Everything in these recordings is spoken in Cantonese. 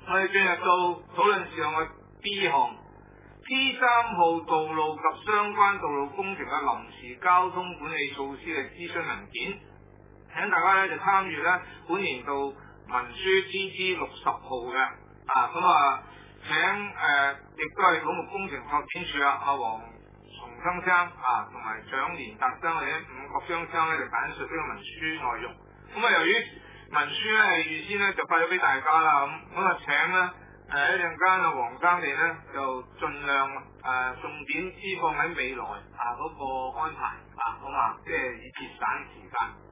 我哋進入到討論事項嘅 B 項 T3 號道路及相關道路工程嘅臨時交通管理措施嘅諮詢文件，請大家咧就參閱咧本年度文書 TG 60號嘅請亦都係土木工程發展處阿黃崇生生同埋蔣連達生或者伍國章生咧就簡述呢個文書內容。由於文書咧係預先咧就發咗俾大家啦，請咧一陣間黃生你咧就盡量重點施放喺未來嗰個安排好嘛？即係以節省時間。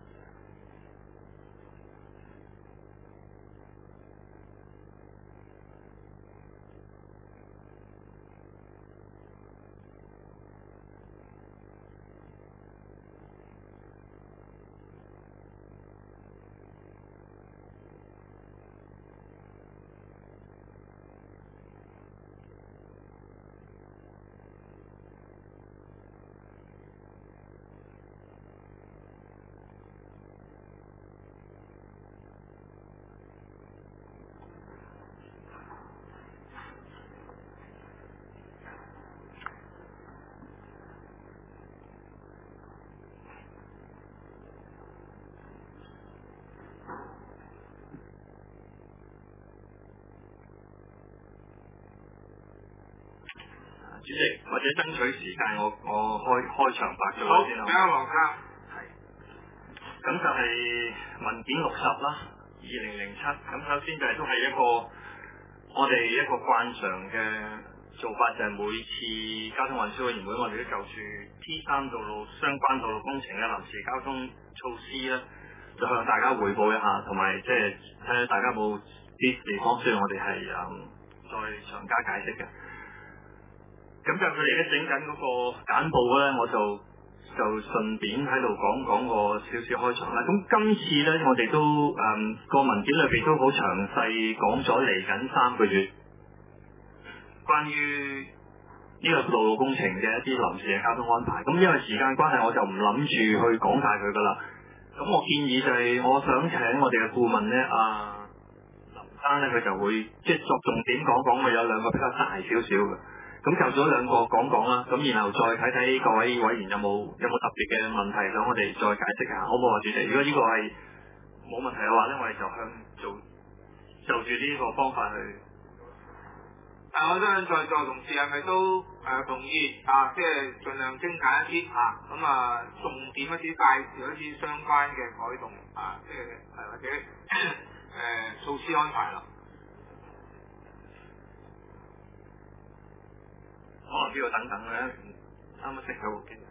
主席，或者爭取時間，我開場白咗先啦。 好，啱黃生。 係。咁就係文件60啦，2007。咁首先就係都係一個我哋一個慣常嘅做法，就係每次交通運輸委員會，我哋都就住 T3 道路相關道路工程嘅臨時交通措施咧，就向大家匯報一下，同埋即係睇下大家有冇啲地方需要我哋係再詳加解釋嘅。咁就佢哋而家整緊嗰個簡報咧，我就順便喺度講個少少開場啦。咁今次咧，我哋都個文件裏邊都好詳細講咗嚟緊3個月關於呢個道路工程嘅一啲臨時嘅交通安排。咁因為時間關係，我就唔諗住去講晒佢噶啦。咁我建議就係我想請我哋嘅顧問咧，林生咧，佢就會即係作重點講，佢有2個比較大少少嘅。咁就咗2個講啦，咁然後再睇睇各位委員有冇特別嘅問題想我哋再解釋下，好唔好啊，主席？如果呢個係冇問題嘅話咧，我哋就住呢個方法去。 我相信在座同事係咪都同意即係盡量精簡一啲重點一啲介紹一啲相關嘅改動即係或者措施安排啦。 可能呢度等等咧，啱啱識到嘅。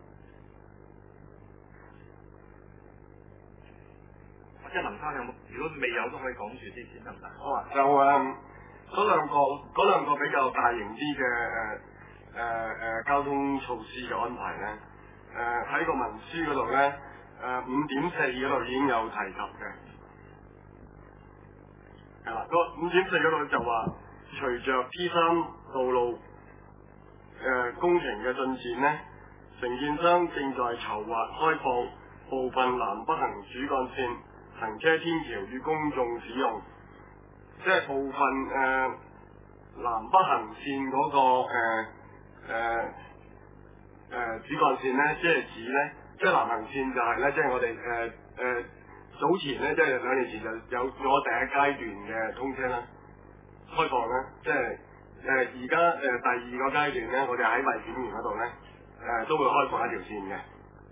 或者林生有冇？如果未有都可以講住啲先得唔得？ 好啊，就嗰兩個比較大型啲嘅交通措施嘅安排咧，喺個文書嗰度咧，5.4嗰度已經有提及嘅。係啦，個5.4嗰度就話，隨着 T3 道路工程嘅進展呢，承建商正在籌劃開放部分南北行主幹線行車天橋與公眾使用，即係部分南北行線嗰主幹線呢，即係指呢，即係南行線就係呢，即係我哋早前呢，即係2年前就有咗第一階段嘅通車啦，開放啦，即係。而家第2個階段咧，我哋喺荔景園嗰度咧，都會開放一條線嘅。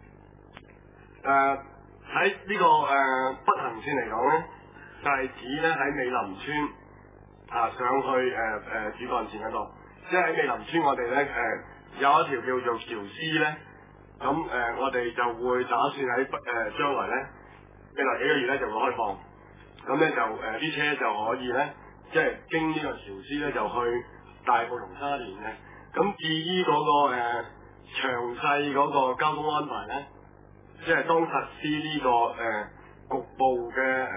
喺呢個北行線嚟講咧，就係指咧喺美林村上去主幹線嗰度，即係喺美林村我哋咧有一條叫做橋絲咧，咁我哋就會打算喺將來咧未來幾個月咧就會開放，咁咧就啲車就可以咧，即係經呢個橋絲咧就去大埔同沙田嘅。咁至於嗰個詳細嗰個交通安排咧，即係當實施呢個局部嘅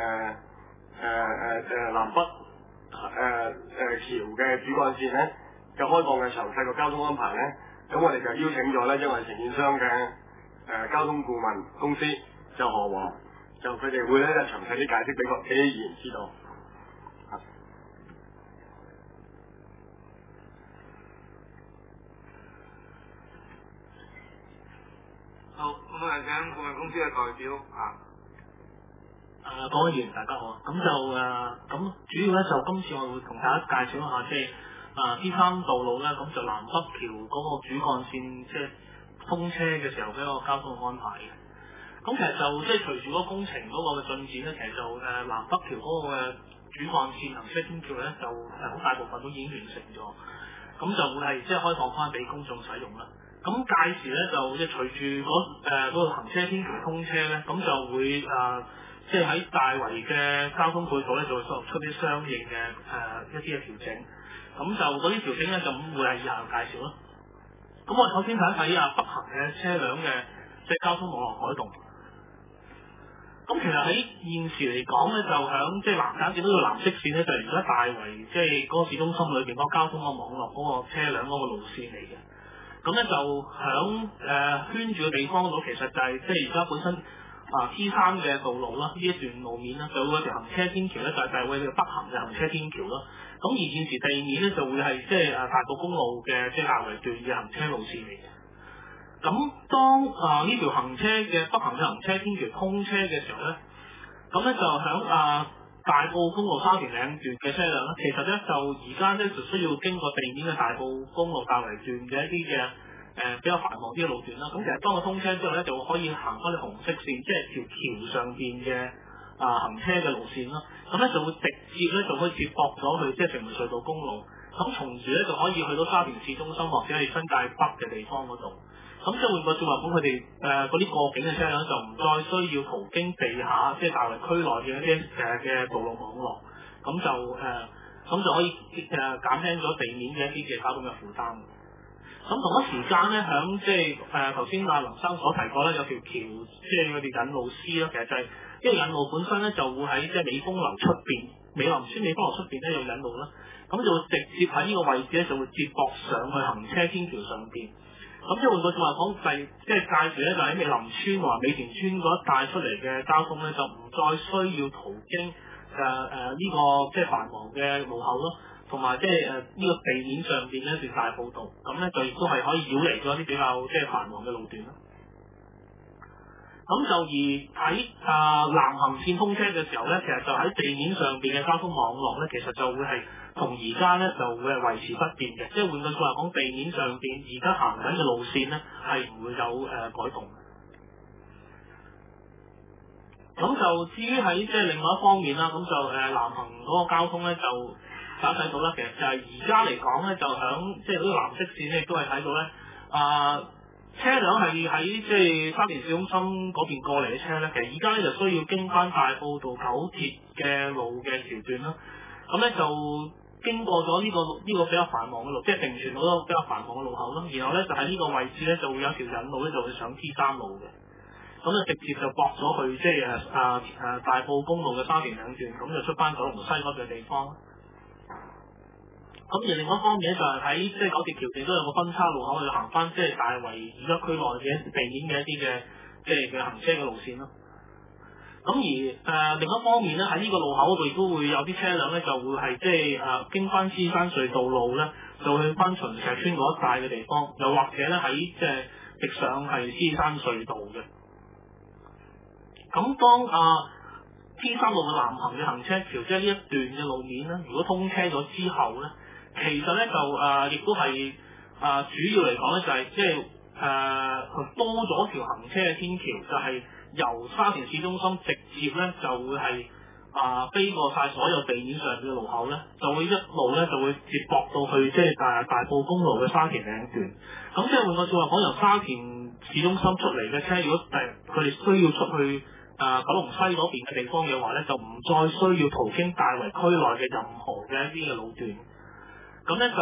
南北橋嘅主幹線咧嘅開放嘅詳細個交通安排咧，咁我哋就邀請咗咧，因為承建商嘅交通顧問公司就何和，就佢哋會咧詳細啲解釋俾啲議員知道。 咁啊，請顧問公司嘅代表各位議員大家好，咁就咁主要咧就今次我會同大家介紹一下即係T3道路咧，咁就南北橋嗰個主幹線即係通車嘅時候嘅一個交通嘅安排嘅。咁其實就即係隨住嗰個工程嗰個嘅進展咧，其實就南北橋嗰個嘅主幹線行車天橋咧就好大部分都已經完成咗，咁就會係即係開放翻俾公眾使用啦。咁屆時咧就即係隨住嗰個行車天橋通車咧，咁就會即係喺大圍嘅交通配套咧就會作出啲相應嘅一啲嘅調整。咁就嗰啲調整咧就會係以下介紹咯。咁我首先睇一睇北行嘅車輛嘅即係交通網絡改動。咁其實喺現時嚟講咧，就響即係南港見到個藍色線咧，就係而家大圍即係嗰個市中心裏邊嗰個交通嘅網絡嗰個車輛嗰個路線嚟嘅。咁咧就響圈住嘅地方度，其實就係即係而家本身T3嘅道路啦，呢一段路面啦，就會有條行車天橋咧，就係為北行嘅行車天橋啦。咁而現時地面咧就會係即係大埔公路嘅即係大圍段嘅行車路線嚟嘅。咁當呢條行車嘅北行嘅行車天橋通車嘅時候咧，咁咧就響大埔公路沙田嶺段嘅車輛咧，其實咧就而家咧就需要經過地面嘅大埔公路大圍段嘅一啲嘅比較繁忙啲嘅路段啦。咁其實當佢通車之後咧，就可以行翻啲紅色線，即係條橋上邊嘅行車嘅路線啦。咁咧就會直接咧就可以接駁咗去即係城門隧道公路，咁從而咧就可以去到沙田市中心或者係新界北嘅地方嗰度。咁即係換句説話講，佢哋嗰啲過境嘅車輛就唔再需要途經地下即係大圍區內嘅一啲嘅道路網絡，咁就可以減輕咗地面嘅一啲嘅交通嘅負擔。咁同一時間咧，響即係頭先林生所提過咧，有條橋即係佢哋引路絲啦，其實就係因為引路本身咧就會喺即係美豐樓出邊，美林村美豐樓出邊咧有引路啦，咁就會直接喺呢個位置咧就會接駁上去行車天橋上邊。咁即係換句説話講，即係屆時咧就喺美林村同埋美田村嗰一帶出嚟嘅交通咧，就唔再需要途經呢個即係繁忙嘅路口咯，同埋即係呢個地面上邊嘅一段大埔道，咁咧就亦都係可以繞離咗一啲比較即係繁忙嘅路段咯。咁就而喺南行線通車嘅時候咧，其實就喺地面上邊嘅交通網絡咧，其實就會係同而家咧就會係維持不變嘅，即係換句説話講，地面上邊而家行緊嘅路線咧係唔會有改動。咁就至於喺即係另外一方面啦，咁就南行嗰個交通咧就大家睇到啦，其實就係而家嚟講咧，就響即係嗰個藍色線咧，亦都係睇到咧車輛係喺即係沙田市中心嗰邊過嚟嘅車咧，其實而家咧就需要經翻大埔道九鐵嘅路嘅橋段啦。咁咧就經過咗呢個比較繁忙嘅路，即係定全嗰個比較繁忙嘅路口啦。然後咧就喺呢個位置咧就會有條引路咧就會上 T3 路嘅。咁咧直接就駁咗去即係大埔公路嘅沙田嶺段，咁就出翻九龍西嗰段地方。咁而另外一方面咧，就係喺即係九鐵橋段都有個分叉路口去行翻，即係大圍而家區內嘅地面嘅一啲嘅即係嘅行車嘅路線咯。咁而另一方面咧，喺呢個路口嗰度亦都會有啲車輛咧，就會係即係經翻獅山隧道路咧，就去翻秦石村嗰一帶嘅地方，又或者咧喺即係直上係獅山隧道嘅。咁當T3路嘅南行嘅行車橋，即係呢一段嘅路面咧，如果通車咗之後咧，其實咧就亦都係主要嚟講咧就係即係多咗條行車嘅天橋，就係由沙田市中心直接咧就會係飛過晒所有地面上嘅路口咧，就會一路咧就會接駁到去即係大埔公路嘅沙田嶺段。咁即係換句説話講，由沙田市中心出嚟嘅車，如果佢哋需要出去九龍西嗰邊嘅地方嘅話咧，就唔再需要途經大圍區內嘅任何嘅一啲嘅路段。咁咧就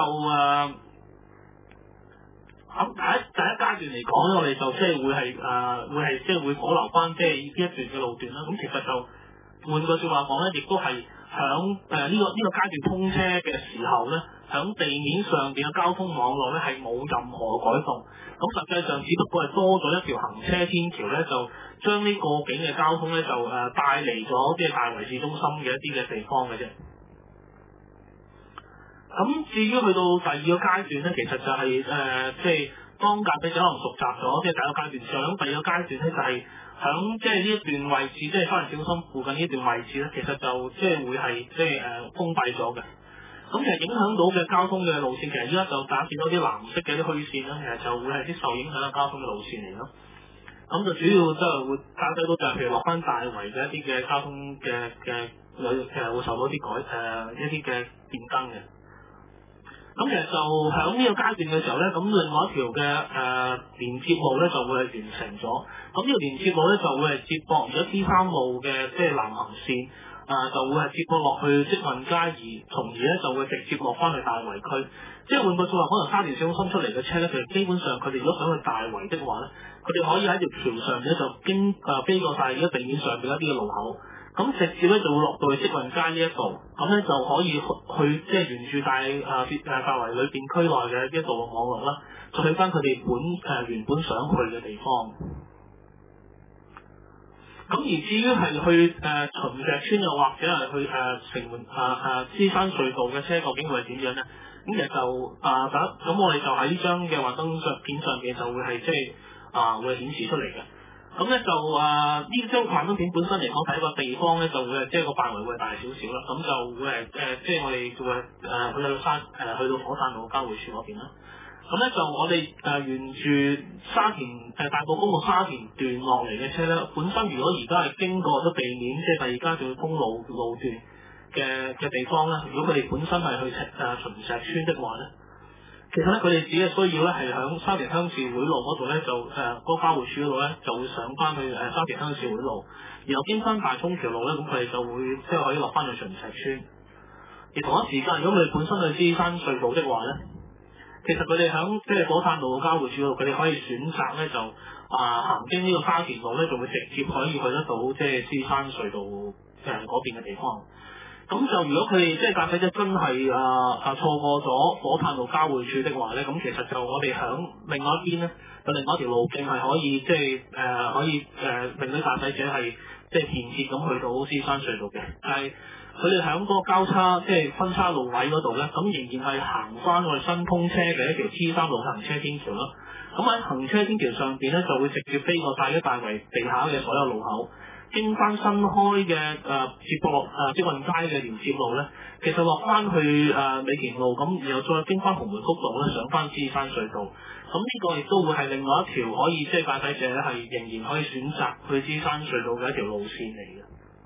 咁第一階段嚟講咧，我哋就即係會係即係會保留翻即係呢一段嘅路段啦。咁其實就換句説話講咧，亦都係響呢個階段通車嘅時候咧，響地面上邊嘅交通網絡咧係冇任何改動。咁實際上只不過係多咗一條行車天橋咧，就將呢過境嘅交通咧就帶嚟咗即係大圍市中心嘅一啲嘅地方嘅啫。咁至於去到第二個階段咧，其實就係即係當駕駛者可能熟習咗即係第一個階段之後，咁第二個階段咧就係響即係呢一段位置，即係沙田市中心附近呢段位置咧，其實就即係會係即係封閉咗嘅。咁其實影響到嘅交通嘅路線，其實依家就大家見到啲藍色嘅啲虛線啦，其實就會係啲受影響嘅交通嘅路線嚟咯。咁就主要即係會睇到就係譬如落翻大圍嘅一啲嘅交通嘅會受到一啲一啲嘅變更嘅。咁其實就喺呢個階段嘅時候咧，咁另外一條嘅連接路咧就會係完成咗。咁呢條連接路咧就會係接駁咗 T3 路嘅即係南行線。就會係接駁落去積運街，而從而咧就會直接落翻去大圍區。即係換句説話，可能沙田市中心出嚟嘅車咧，其實基本上佢哋如果想去大圍的話咧，佢哋可以喺條橋上面咧就飛過晒而家地面上邊一啲嘅路口，咁直接咧就會落到去積運街呢一度，咁咧就可以去即係沿住大圍裏邊區內嘅一啲道路網絡啦，就去翻佢哋原本想去嘅地方。咁而至於係去秦石村又或者係去城門獅山隧道嘅車，究竟會係點樣咧？咁其實就咁我哋就喺呢張嘅幻燈片上邊就會係即係會顯示出嚟嘅。咁咧就呢張幻燈片本身嚟講，睇個地方咧就會係即係個範圍會大少少啦。咁就會係即係我哋就會去到火炭路交匯處嗰邊啦。咁咧就我哋沿住沙田大埔公路沙田段落嚟嘅車咧，本身如果而家係經過咗地面，即係第二階段公路段嘅地方咧，如果佢哋本身係去秦石村的話咧，其實咧佢哋只係需要咧係響沙田鄉事會路嗰度咧就嗰個交匯處嗰度咧就會上翻去沙田鄉事會路，然後經翻大涌橋路咧，咁佢哋就會即係可以落翻去秦石村。而同一時間，如果佢哋本身去獅山隧道的話咧，其實佢哋響即係火炭路嘅交匯處度，佢哋可以選擇咧就行經呢個沙田路咧，就會直接可以去得到即係獅山隧道嗰邊嘅地方。咁就如果佢哋即係駕駛者真係錯過咗火炭路交匯處的話咧，咁其實就我哋響另外一邊咧，有另外一條路徑係可以即係可以令到駕駛者係即係便捷咁去到獅山隧道嘅，係。佢哋喺嗰個交叉即係分叉路位嗰度咧，咁仍然係行翻我哋新通車嘅一條 T3 路行車天橋咯。咁喺行車天橋上邊咧，就會直接飛過晒一大圍地下嘅所有路口，經翻新開嘅接駁落積運街嘅連接路咧，其實落翻去美田路，咁然後再經翻紅梅谷路咧，上翻獅山隧道。咁呢個亦都會係另外一條可以即係駕駛者咧係仍然可以選擇去獅山隧道嘅一條路線嚟嘅。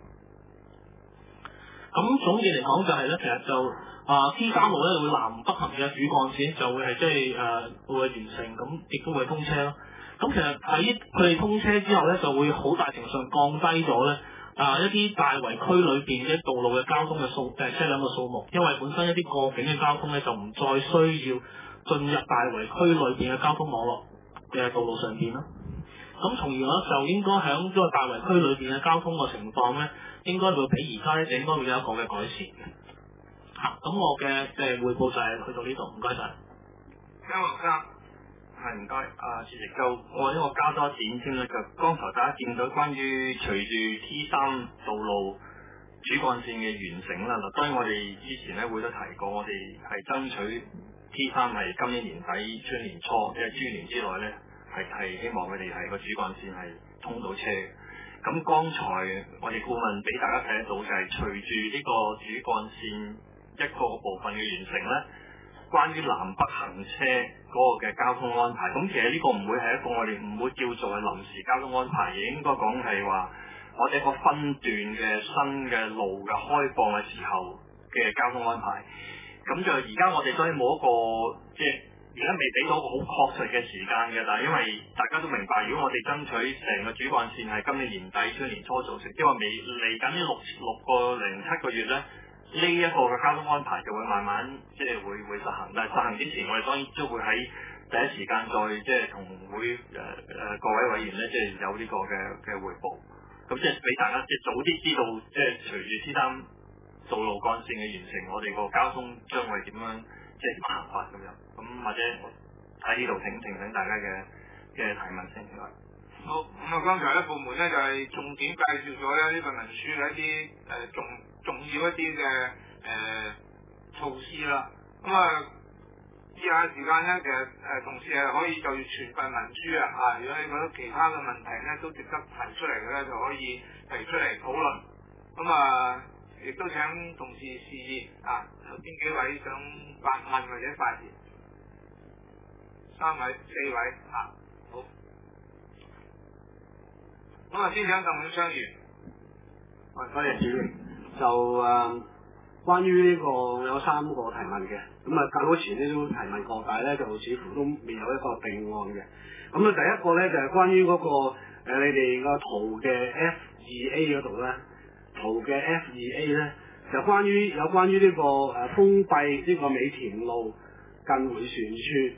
咁總結嚟講就係咧，其實就T3 路咧會南北行嘅主幹線就會係即係會完成，咁亦都會通車咯。咁其實喺佢哋通車之後咧，就會好大程度上降低咗咧一啲大圍區裏邊嘅道路嘅交通嘅車輛嘅數目，因為本身一啲過境嘅交通咧就唔再需要進入大圍區裏邊嘅交通網絡嘅道路上邊咯。咁從而咧就應該喺呢個大圍區裏邊嘅交通嘅情況咧，應該會比而家咧就應該會有一個嘅改善嘅。咁我嘅匯報就係去到呢度，唔該晒。 張學生， 係唔該，主席就我呢個加多一點添啦，就剛才大家見到關於隨住 T3 道路主幹線嘅完成啦，嗱當然我哋之前咧會都提過，我哋係爭取 T3 係今年年底春年初，即係豬年之內咧係希望佢哋係個主幹線係通到車嘅。咁剛才我哋顧問俾大家睇得到就係隨住呢個主幹線一個部分嘅完成咧，關於南北行車嗰個嘅交通安排，咁其實呢個唔會係一個我哋唔會叫做係臨時交通安排，亦應該講係話我哋一個分段嘅新嘅路嘅開放嘅時候嘅交通安排。咁就而家我哋所以冇一個即係而家未俾到一個好確實嘅時間嘅，但係因為大家都明白，如果我哋爭取成個主幹線係今年年底春年初做成，即係話未嚟緊呢六個零7個月咧。呢一個嘅交通安排就會慢慢即係會實行，但係實行之前，我哋當然都會喺第一時間再即係同會各位委員咧，即係有呢個嘅彙報，咁即係俾大家即係早啲知道，即係隨住T3道路幹線嘅完成，我哋個交通將會點樣即係點行法咁樣，咁或者喺呢度請大家嘅提問先。 好，咁剛才咧部門咧就係重點介紹咗咧呢份文書嘅一啲重要一啲嘅措施啦。咁以下時間咧，其實同事係可以就住全份文書啊，如果你覺得其他嘅問題咧都值得提出嚟嘅咧，就可以提出嚟討論。咁啊，亦都請同事示意啊，有邊幾位想發問或者發言？3位、4位啊，好。咁啊，先請鄧永昌議員。 多謝主席。就關於呢個有3個提問嘅，咁啊較早前呢都提問過，但係咧就似乎都未有一個定案嘅。咁啊，第一個咧就係關於嗰個你哋個圖嘅 F2A 嗰度咧，圖嘅 F2A 咧就有關於呢個封閉呢個美田路近迴旋處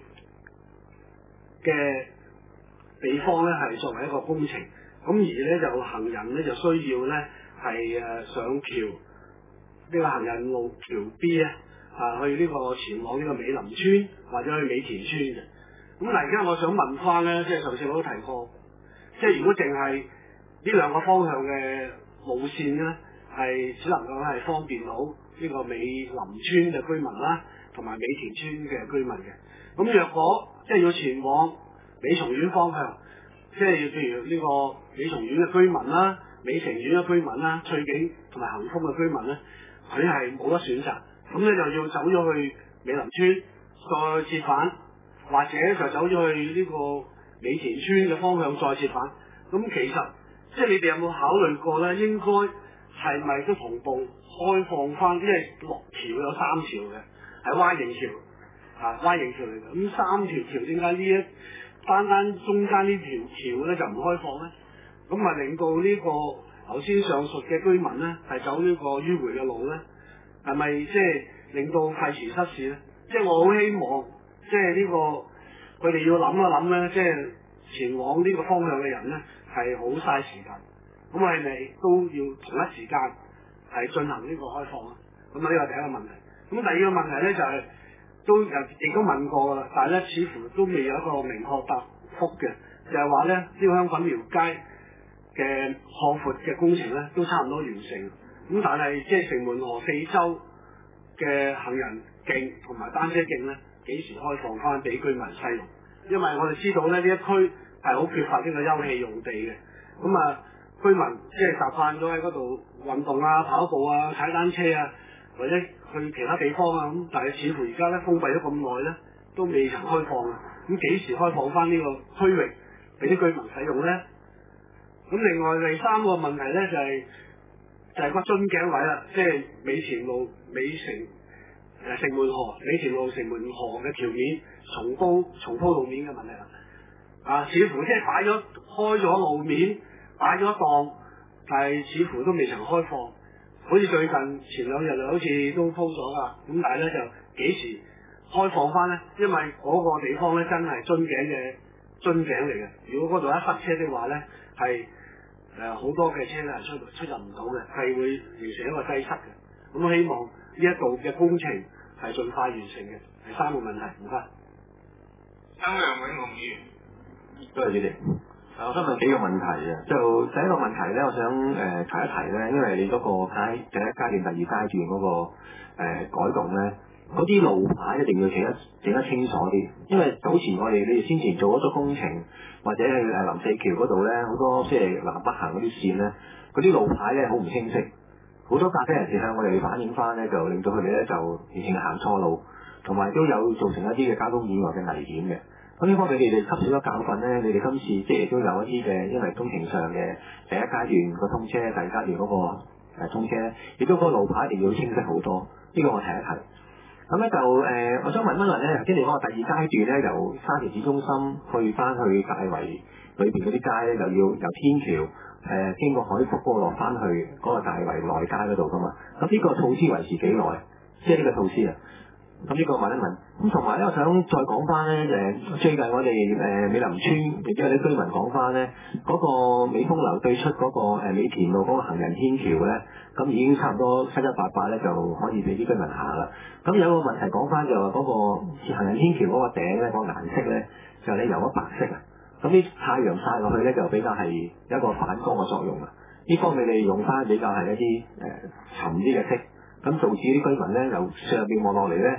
嘅地方咧係作為一個工程，咁而咧就行人咧就需要咧係上橋呢個行人路橋 B 咧去呢個前往呢個美林村或者去美田村嘅。咁嗱，而家我想問翻咧，即係上次我都提過，即係如果淨係呢兩個方向嘅路線咧，係只能夠係方便到呢個美林村嘅居民啦，同埋美田村嘅居民嘅。咁若果即係要前往美松苑方向，即係譬如呢個美松苑嘅居民啦、美城苑嘅居民啦、翠景同埋恒豐嘅居民咧，佢係冇得選擇，咁咧就要走咗去美林村，再折返，或者就走咗去呢個美田村嘅方向再折返。咁其實即係你哋有冇考慮過咧？應該係咪都同步開放翻？因為落橋有3條嘅，係Y形橋，Y形橋嚟嘅。咁3條橋點解呢一單中間呢條橋咧就唔開放咧？咁啊令到呢個頭先上述嘅居民咧係走呢個迂迴嘅路咧，係咪即係令到費時失事咧？即係我好希望，即係呢個佢哋要諗一諗咧，即係前往呢個方向嘅人咧係好嘥時間。咁係咪都要同一時間係進行呢個開放啊？咁啊呢個第一個問題。咁第二個問題咧就係亦都問過啦，但係咧似乎都未有一個明確答覆嘅，就係話咧呢個香粉寮街嘅擴闊嘅工程咧都差唔多完成，咁但係即係城門河4周嘅行人徑同埋單車徑咧幾時開放翻俾居民使用？因為我哋知道咧呢一區係好缺乏呢個休憩用地嘅，咁啊居民即係習慣咗喺嗰度運動啊、跑步啊、踩單車啊，或者去其他地方啊，咁但係似乎而家咧封閉咗咁耐咧都未曾開放啊，咁幾時開放翻呢個區域俾啲居民使用咧？咁另外第3個問題咧就係個樽頸位啦，即係美田路、城門河、美田路城門河嘅橋面重鋪路面嘅問題啦。似乎即係開咗路面，擺咗檔，但係似乎都未曾開放。好似最近前2日好似都鋪咗噶，咁但係咧就幾時開放翻咧？因為嗰個地方咧真係樽頸嚟嘅。如果嗰度一塞車的話咧，係好多嘅車咧係出入唔到嘅，係會形成一個擠塞嘅。咁我希望呢一度嘅工程係盡快完成嘅。第3個問題，唔該。 曾梁永龍議員。 多謝主席。我想問幾個問題嘅，就第一個問題咧，我想提一提咧，因為你嗰個第一階段、第2階段嗰個改動咧，嗰啲路牌一定要整得清楚啲，因為早前你哋先前做咗個工程，或者係林四橋嗰度咧，好多即係南北行嗰啲線咧，嗰啲路牌咧好唔清晰，好多駕駛人士向我哋反映翻咧，就令到佢哋咧就完全行錯路，同埋都有造成一啲嘅交通意外嘅危險嘅。咁呢方面你哋吸取咗教訓咧，你哋今次即係都有一啲嘅，因為工程上嘅第一階段個通車，第2階段嗰個通車咧，亦都嗰個路牌一定要清晰好多。呢個我提一提。咁咧就我想問一問咧，頭先你講個第2階段咧，由沙田市中心去翻去大圍裏邊嗰啲街咧，就要由天橋經過海福嗰個落翻去嗰個大圍內街嗰度噶嘛。咁呢個措施維持幾耐？即係呢個措施啊？咁呢個問一問，咁同埋咧，我想再講翻咧，最近我哋美林村亦都有啲居民講翻咧，嗰個美豐樓對出嗰個美田路嗰個行人天橋咧，咁已經差唔多7-8咧就可以俾啲居民行啦。咁有個問題講翻就話嗰個行人天橋嗰個頂咧，嗰個顏色咧就你油咗白色啊，咁啲太陽曬落去咧就比較係一個反光嘅作用啊。呢方面你用翻比較係一啲沉啲嘅色，咁導致啲居民咧由上邊望落嚟咧，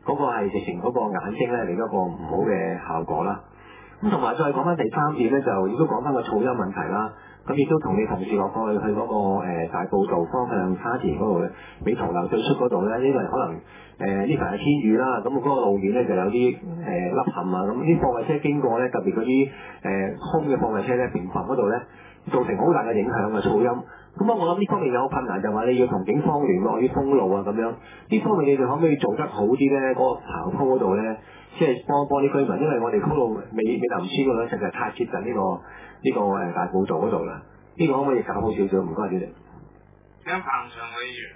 嗰個係直情嗰個眼睛咧嚟一個唔好嘅效果啦。咁同埋再講翻第三點咧，就亦都講翻個噪音問題啦。咁亦都同你同事落過去嗰個大埔道方向沙田嗰度咧，美圖樓對出嗰度咧，因為可能呢排係天雨啦，咁嗰個路面咧就有啲凹陷啊，咁啲貨櫃車經過咧，特別嗰啲空嘅貨櫃車咧，平房嗰度咧，造成好大嘅影響嘅噪音。咁我諗呢方面有困難，就話你要同警方聯絡啲封路啊咁樣，呢方面你哋可唔可以做得好啲咧？嗰個棚鋪嗰度咧，即係幫啲居民，因為我哋嗰度美林村嗰度咧，實在太接近呢個大埔道嗰度啦。呢個可唔可以搞好少少？唔該主席。 請彭常委員。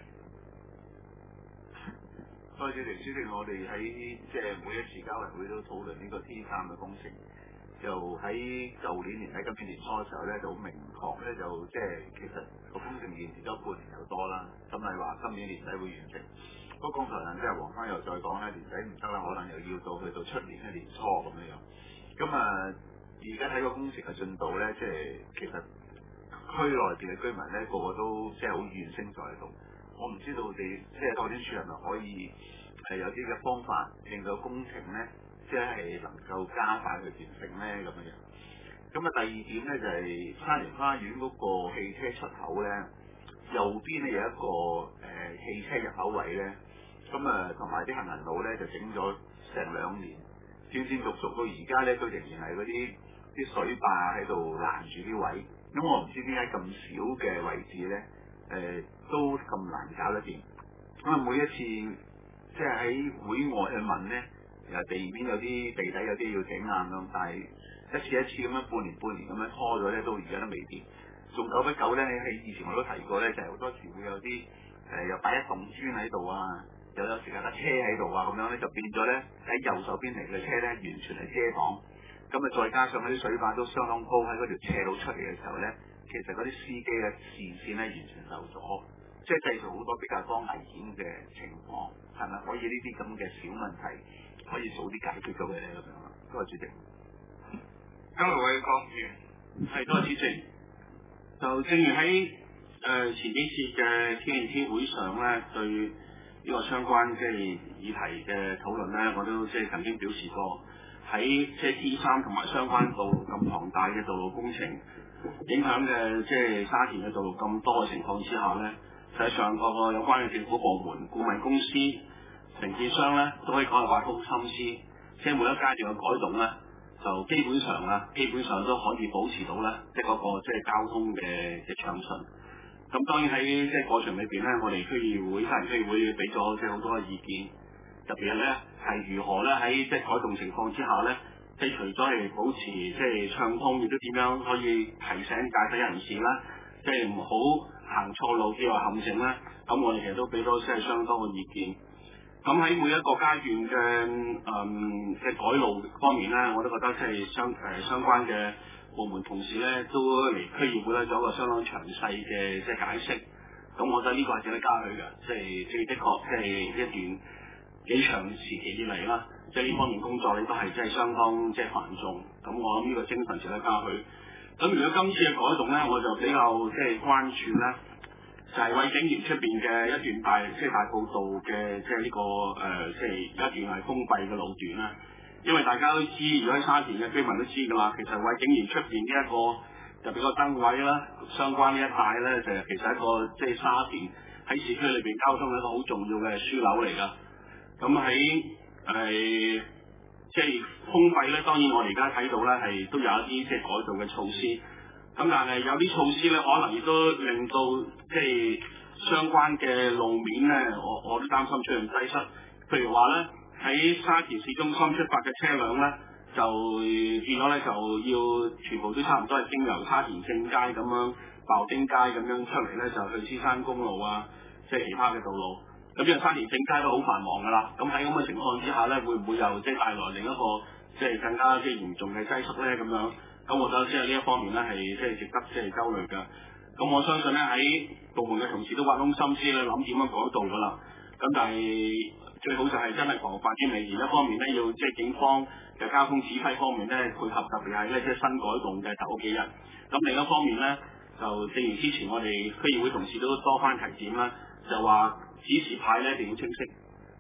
多謝主席。主席，我哋喺即係每一次交流會都討論呢個 T3嘅工程。就喺舊年年底、今年年初嘅時候咧，就好明確咧，就即係其實個工程延遲咗半年有多啦。咁係話今年年底會完成。不過剛才即係黃生又再講咧，年底唔得啦，可能又要去到出年嘅年初咁樣樣。咁而家睇個工程嘅進度咧，即係其實區內邊嘅居民咧，個個都即係好怨聲載道。我唔知道你即係發展處係咪可以有啲嘅方法令到工程咧，即係能夠加快去完成咧咁樣。咁第二點咧就係沙田花園嗰個汽車出口咧，右邊咧有一個汽車入口位咧，同埋啲行人路咧就整咗成2年，斷斷續續到而家咧都仍然係嗰啲水壩喺度攔住啲位。咁我唔知點解咁少嘅位置咧，都咁難搞得掂。每一次即係喺會外去問咧，地面有啲地底有啲要整硬咁，但係一次咁樣半年咁樣拖咗咧，到而家都未掂。仲久不久咧，喺以前我都提過咧，就係好多時會有啲又擺一棟磚喺度啊，有時有架車喺度啊，咁樣咧就變咗咧喺右手邊嚟嘅車咧，完全係遮擋。再加上嗰啲水壩都相當高，喺嗰條斜路出嚟嘅時候咧，其實嗰啲司機嘅視線咧完全受阻，即係製造好多比較多危險嘅情況。係咪可以呢啲咁嘅小問題可以早啲解決咗佢咧咁樣？多謝主席。 江盧偉國員。 係，多謝主席。就正如喺前幾次嘅 TNT 會上咧，對呢個相關即係議題嘅討論咧，我都即係曾經表示過，喺即係 T3同埋相關道路咁龐大嘅道路工程影響嘅即係沙田嘅道路咁多嘅情況之下咧，實際上個有關嘅政府部門、顧問公司、承建商咧，都可以講係挖空心思，即係每一階段嘅改動咧，就基本上都可以保持到咧，即係嗰個即係交通嘅暢順。咁當然喺即係過程裏邊咧，我哋區議會、沙田區議會俾咗即係好多嘅意見，特別係咧係如何咧喺即係改動情況之下咧，即係除咗係保持即係暢通，亦都點樣可以提醒駕駛人士啦，即係唔好行錯路跌落陷阱啦。咁我哋其實都俾咗即係相當嘅意見。咁喺每一個階段嘅即係改路方面咧，我都覺得即係相關嘅部門同事咧都嚟區議會咧做一個相當詳細嘅即係解釋。咁我覺得呢個係值得加佢嘅，即係的確即係一段幾長時期以嚟啦，即係呢方面工作咧都係即係相當即係繁重。咁我諗呢個精神值得加佢。咁如果今次嘅改動咧，我就比較即係關注咧。就係惠景園出邊嘅一段大埔道嘅即係呢個即係一段係封閉嘅路段啦。因為大家都知，如果喺沙田嘅居民都知㗎啦，其實惠景園出邊呢一個特別個燈位啦，相關呢一帶咧就其實係一個即係沙田喺市區裏邊交通一個好重要嘅樞紐嚟㗎。咁喺即係封閉咧，當然我哋而家睇到咧係都有一啲即係改造嘅措施。咁但係有啲措施咧，可能亦都令到即係相關嘅路面咧，我都擔心出現擠塞。譬如話咧，喺沙田市中心出發嘅車輛咧，就變咗咧就要全部都差唔多係經由沙田正街咁樣、鮑丁街咁樣出嚟咧，就去獅山公路啊，即係其他嘅道路。咁因為沙田正街都好繁忙㗎啦，咁喺咁嘅情況之下咧，會唔會又即係帶來另一個即係更加即係嚴重嘅擠塞咧？咁樣？咁我覺得即係呢一方面咧係即係值得即係憂慮㗎。咁我相信咧喺部門嘅同事都挖空心思咧諗點樣改道㗎啦。咁但係最好就係真係防範於未然。一方面咧要即係警方嘅交通指揮方面咧配合，特別係咧即係新改動嘅頭幾日。咁另一方面咧就正如之前我哋區議會同事都多番提點啦，就話指示牌咧一定要清晰。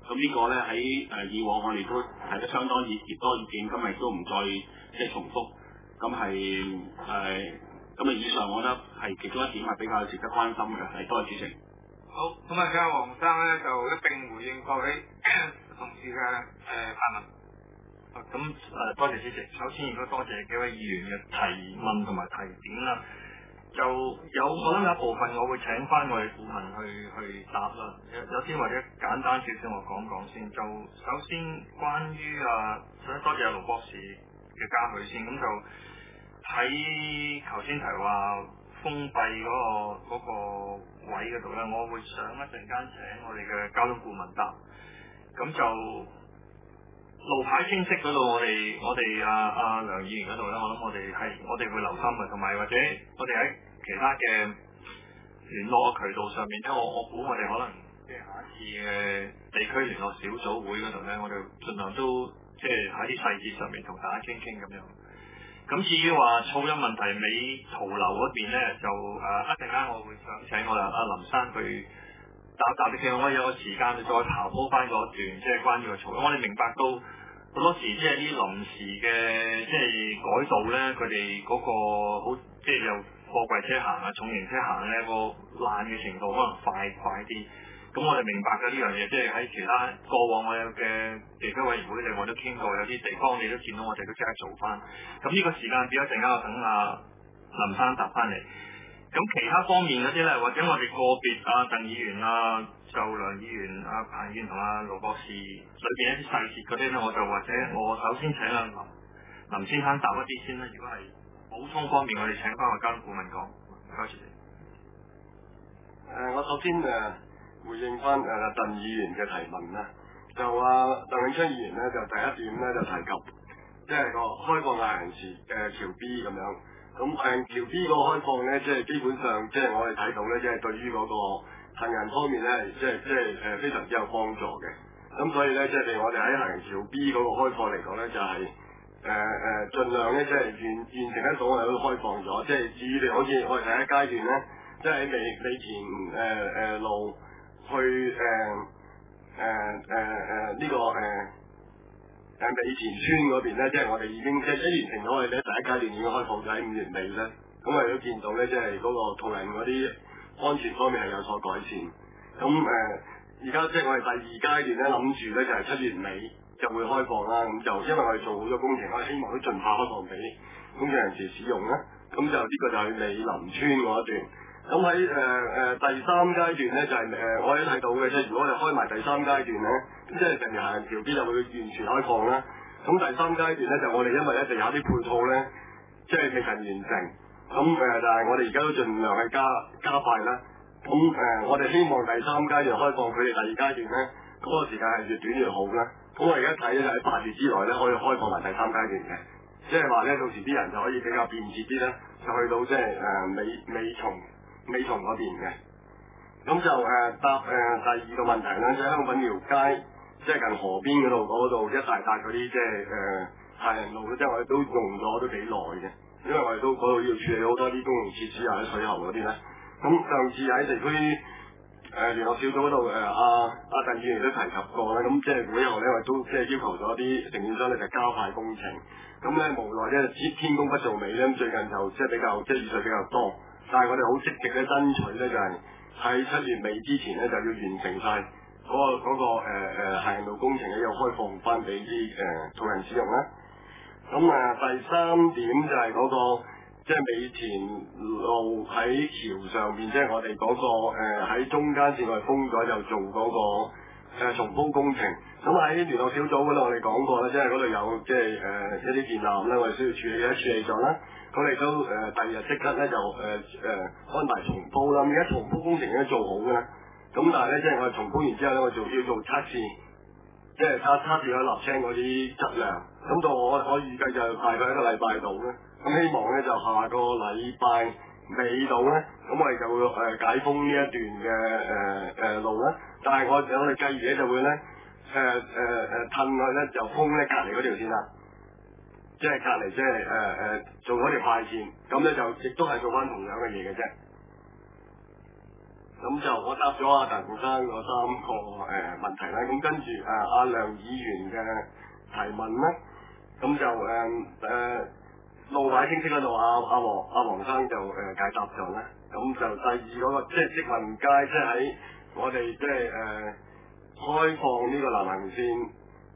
咁呢個咧喺以往我哋都提得相當多意見，今日都唔再即係重複。咁咁以上我覺得係其中一點係比較值得關心嘅，係多謝主席。 好，咁啊，睇下黃生咧就一並回應各位同事嘅發問。 多謝主席。首先，亦都多謝幾位議員嘅提問同埋提點啦。就我諗有一部分我會請翻我哋顧問去答啦。有啲或者簡單少少我講先。就首先關於想多謝盧博士嘅嘉許先。咁就喺頭先提話封閉嗰個位嗰度咧，我會想一陣間請我哋嘅交通顧問答。咁就路牌清晰嗰度，我哋梁議員嗰度咧，我諗我哋會留心嘅，同埋或者我哋喺其他嘅聯絡嘅渠道上面，因為我估我哋可能即係下一次嘅地區聯絡小組會嗰度咧，我哋盡量都即係喺啲細節上面同大家傾咁樣。咁至於話噪音問題，尾潮流嗰邊咧，就一陣間我會想請我林生去答你嘅，我有個時間再刨鋪翻嗰段，即係關於個嘈。我哋明白到好多時即係啲臨時嘅即係改道咧，佢哋嗰個好即係有貨櫃車行重型車行咧，個爛嘅程度可能快啲。咁我哋明白嘅呢樣嘢，即係喺其他過往我有嘅地區委員會我都傾過，有啲地方你都見到我哋都即刻做翻。咁呢個時間表一陣間我等林生答翻嚟。咁其他方面嗰啲咧，或者我哋個別鄧議員就梁議員彭議員同盧博士裏邊一啲細節嗰啲咧，我首先請林先生答一啲先啦。如果係補充方面，我哋請翻個交通顧問講。唔該曬。 我首先回應翻鄧議員嘅提問啦。就鄧永昌議員咧，就第一點咧就提及，即係個開放行人橋 B 咁樣。咁橋 B 個開放咧，即係基本上，即係我哋睇到咧，即係對於嗰個行人方面咧，即係非常之有幫助嘅。咁所以咧，即係譬如我哋喺行人橋 B 嗰個開放嚟講咧，就係盡量咧，即係完成得到我哋都開放咗。即係至於好似我哋第一階段咧，即係喺美田路去呢個美田村嗰邊咧，即係我哋已經即係完成咗我哋咧第一階段已經開放咗喺5月尾咧，咁我哋都見到咧，即係嗰個途人嗰啲安全方面係有所改善。咁而家即係我哋第二階段咧，諗住咧就係7月尾就會開放啦。咁就因為我哋做好咗工程，我哋希望都盡快開放俾工作人士使用啦。咁就呢個就係美林村嗰一段。咁喺第三階段咧，就係我哋睇到嘅，即係如果我哋開埋第三階段咧，即係成條行人橋邊就會完全開放啦。咁第三階段咧，就我哋因為一定有啲配套咧，即係未曾完成。咁但係我哋而家都盡量係加快啦。咁我哋希望第三階段開放，佢哋第二階段咧，嗰個時間係越短越好啦。咁我而家睇咧就喺8月之內咧，可以開放埋第三階段嘅，即係話咧到時啲人就可以比較便捷啲咧，就去到即係美松嗰邊嘅。咁就答第二個問題咧，即係香品寮街，即係近河邊嗰度一大笪嗰啲即係行人路咧，即係我哋都用咗都幾耐嘅，因為我哋都嗰度要處理好多啲公用設施喺水喉嗰啲咧。咁上次喺地區聯絡小組嗰度阿鄧議員都提及過咧，咁即係會後咧我哋都即係要求咗啲承建商咧就加快工程。咁咧無奈咧天公不造美咧，最近就即係比較即係雨水比較多。但係我哋好積極咧爭取咧，就係喺7月尾之前咧就要完成晒嗰個行人路工程咧，又開放翻俾啲途人使用啦。咁第三點就係嗰個即係美田路喺橋上邊，即係我哋嗰個喺中間線我哋封咗，就做嗰個重鋪工程。咁喺聯絡小組嗰度我哋講過啦，即係嗰度有即係一啲電纜咧，我哋需要處理嘅處理咗啦。我哋都第二日即刻咧就安排重鋪啦。而家重鋪工程已經做好嘅，咁但係咧即係我哋重鋪完之後咧，我要做測試，即係測試咗瀝青嗰啲質量。咁到我預計就大概1個禮拜度咧。咁希望咧就下個禮拜尾度咧，咁我哋就會解封呢一段嘅路啦。但係我哋繼而咧就會咧褪去咧就封咧隔離嗰條線啦。即係隔離，即係做嗰條快線，咁咧就亦都係做翻同樣嘅嘢嘅啫。 咁就我答咗阿鄧生嗰3個問題啦。咁跟住阿梁議員嘅提問咧，咁就路牌清晰嗰度，阿黃生就解答咗啦。咁就第二嗰個即係積運街，即係喺我哋即係開放呢個南行線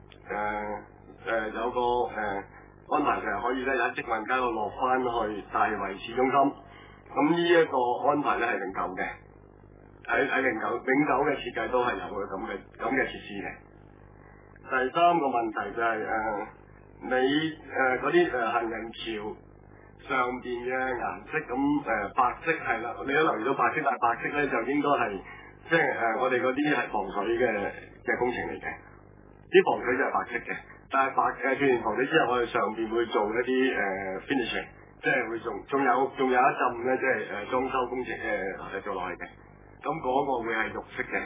有個安排，就係可以咧喺積運街度落翻去大圍市中心。咁呢一個安排咧係永久嘅，喺永久嘅設計都係有嘅咁嘅設施嘅。第三個問題就係你嗰啲行人橋上邊嘅顏色，咁白色係啦，你都留意到白色，但係白色咧就應該係即係我哋嗰啲係防水嘅工程嚟嘅，啲防水就係白色嘅，但係做完防水之後，我哋上邊會做一啲finishing， 即係會仲有一陣咧，即係裝修工程做落去嘅，咁嗰個會係肉色嘅。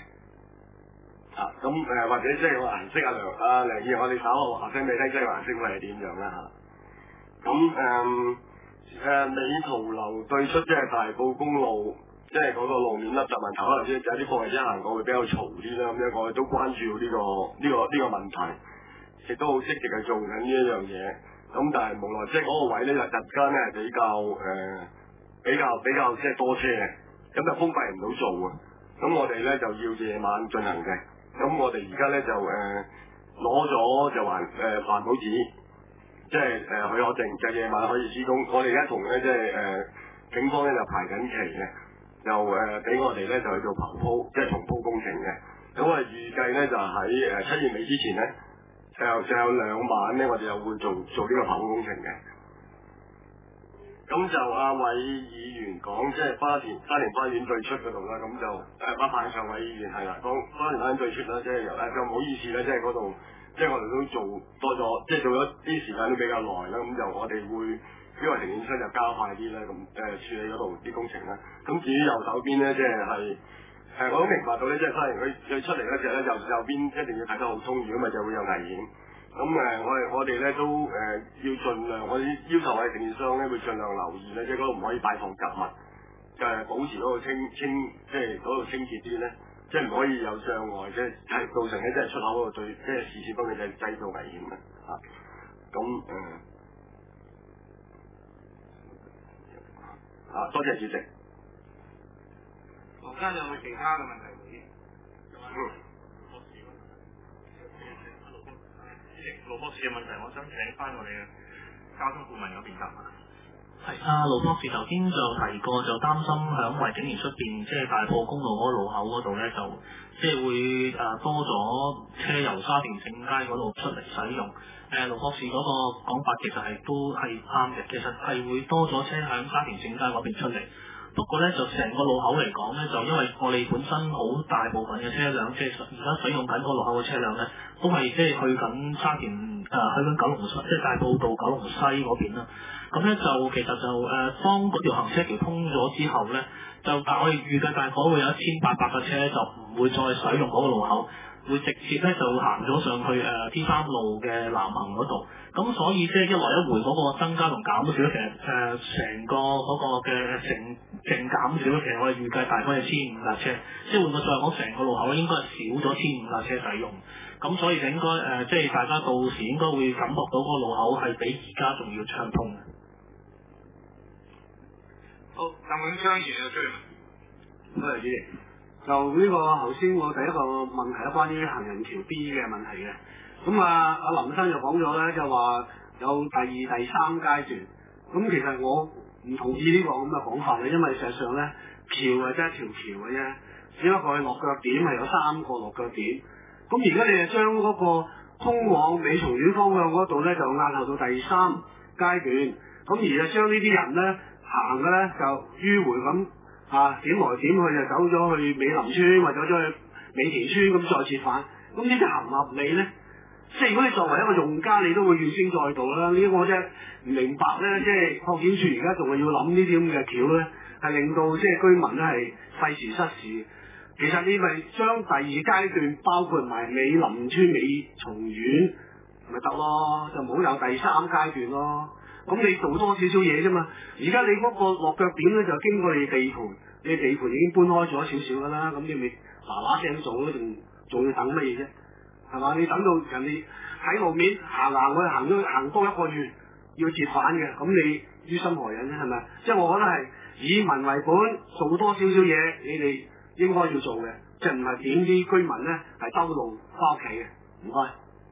或者即係個顏色梁議員，我哋稍後話聲俾你聽，即係個顏色會係點樣啦嚇。美圖樓對出即係大埔公路，即係嗰個路面凹凸問題，可能即係有啲貨櫃車行過會比較嘈啲啦。咁樣我哋都關注呢個問題，亦都好積極去做緊呢一樣嘢。咁但係無奈即係嗰個位咧，日間咧係比較即係多車嘅，咁就封閉唔到做啊。咁我哋咧就要夜晚進行嘅。咁我哋而家咧就攞咗就環保紙，即係許可證，就夜晚可以施工。我哋而家同咧即係警方咧就排緊期嘅，就俾我哋咧就去做棚鋪，即係重鋪工程嘅。咁我哋預計咧就喺7月尾之前咧，就有2晚咧，我哋又會做呢個棚鋪工程嘅。咁就阿偉議員講，即係沙田花園對出嗰度啦，咁就彭長偉議員係啦，講沙田花園對出啦，即係就唔好意思啦，即係嗰度，即係我哋都做多咗，即係做咗啲時間都比較耐啦，咁就我哋會因為承建商就加快啲啦，咁處理嗰度啲工程啦。咁至於右手邊咧，即係我都明白到咧，即係沙田佢出嚟嗰時咧，右邊一定要睇得好通，如果咪就會有危險。咁我哋咧都要盡量，我哋要求我哋承建商咧會盡量留意咧，即係嗰度唔可以擺放雜物，保持嗰度清，即係嗰度清潔啲咧，即係唔可以有障礙，即係造成咧即係出口嗰度對即係視線方面就製造危險嘅嚇。多謝主席。 黃生有冇其他嘅問題？ 盧博士嘅問題，我想請翻我哋嘅交通顧問嗰邊答下。 係盧博士頭先就提過，就擔心響維景園出邊，即係大埔公路嗰個路口嗰度咧，就即係會多咗車由沙田正街嗰度出嚟使用。盧博士嗰個講法其實都係啱嘅，其實係會多咗車響沙田正街嗰邊出嚟。不過咧，就成個路口嚟講咧，就因為我哋本身好大部分嘅車輛，即係而家使用緊嗰個路口嘅車輛咧，都係即係去緊沙田去緊九龍西，即係大埔道九龍西嗰邊啦。咁咧就其實就當嗰條行車橋通咗之後咧，就我哋預計大概會有1800架車就唔會再使用嗰個路口，會直接咧就行咗上去T3路嘅南行嗰度。咁所以即係一來一回嗰個增加同減少，其實成個嗰個嘅淨減少，其實我哋預計大概係1500架車，即係換句話講，成個路口應該係少咗1500架車使用。咁所以就應該即係大家到時應該會感覺到嗰個路口係比而家仲要暢通嘅。 好，鄧永昌議員有追問。 多謝主席。就呢個頭先我第一個問題咧，關於行人橋 B 嘅問題嘅。咁阿林生就講咗咧，就話有第2、第3階段。咁其實我唔同意呢個咁嘅講法嘅，因為事實上咧，橋係真係一條橋嘅啫，只不過佢落腳點係有3個落腳點。咁而家你就將嗰個通往美松苑方向嗰度咧，就押後到第3階段。咁而就將呢啲人咧行嘅咧就迂迴咁點來點去，就走咗去美林村或者走咗去美田村咁再折返。咁呢啲合唔合理咧？即係如果你作為一個用家，你都會怨聲載道啦。呢個我真係唔明白咧，即係擴展處而家仲係要諗呢啲咁嘅橋咧，係令到即係居民咧係費時失事。其實你咪將第2階段包括埋美林村、美松苑咪得咯，就唔好有第3階段咯。咁你做多少少嘢啫嘛。而家你嗰個落腳點咧就經過你地盤， 你地盤已經搬開咗少少噶啦，咁你咪嗱聲做咯，仲要等乜嘢啫？係嘛？你等到人哋喺路面行多一個月要折返嘅，咁你於心何忍咧？係咪？即係我覺得係以民為本，做多少少嘢，你哋應該要做嘅，即係唔係點啲居民咧係兜路翻屋企嘅。唔該。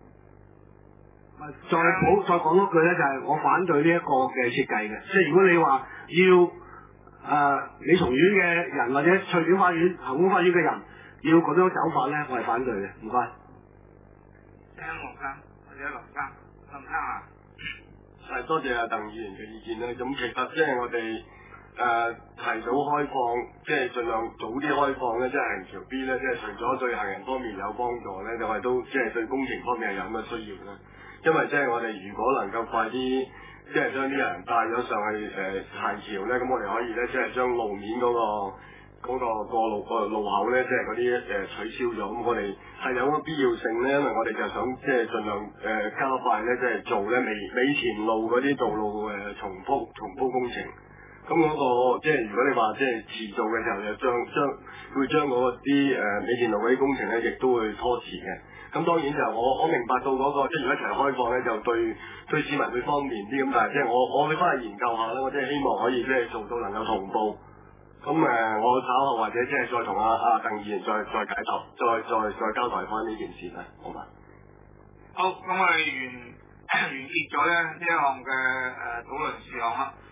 再講多句咧，就係我反對呢一個嘅設計嘅，即係如果你話要李松苑嘅人或者翠苑花園、恒豐花園嘅人要咁樣走法咧，我係反對嘅。唔該。 聽陸生或者林生，林生啊。 係多謝阿鄧議員嘅意見咧。咁其實即係我哋提早開放，即係盡量早啲開放咧，即係行橋 B 咧，即係除咗對行人方面有幫助咧，就係都即係對工程方面係有咁嘅需要啦。因為即係我哋如果能夠快啲，即係將啲人帶咗上去行橋咧，咁我哋可以咧，即係將路面嗰個過路口咧，即係嗰啲取消咗。咁我哋係有個必要性咧，因為我哋就想即係盡量加快咧，即係做咧尾前路嗰啲道路重鋪工程。咁嗰個即係如果你話即係遲做嘅時候，就會將嗰啲尾前路嗰啲工程咧，亦都會拖遲嘅。咁當然就我明白到嗰個即係如果一齊開放咧，就對市民會方便啲。咁但係即係我會翻去研究下啦。我即係希望可以即係做到能夠同步。咁我稍後或者即係再同阿鄧議員再解答，再交代翻呢件事啦，好嘛？ 好，咁我哋完結咗咧呢一項嘅討論事項啦。